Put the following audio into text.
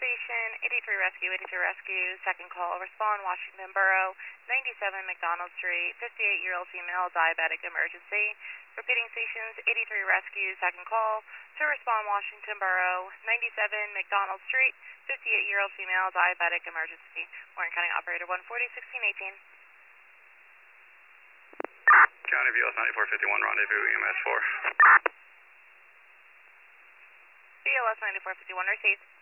Station, 83 Rescue, 83 Rescue, second call, respond Washington Borough, 97 McDonald Street, 58-year-old female, diabetic emergency. Repeating stations, 83 Rescue, second call, to respond Washington Borough, 97 McDonald Street, 58-year-old female, diabetic emergency. Warren County Operator 140, 1618. County BLS 9451, rendezvous EMS 4. BLS 9451, receive.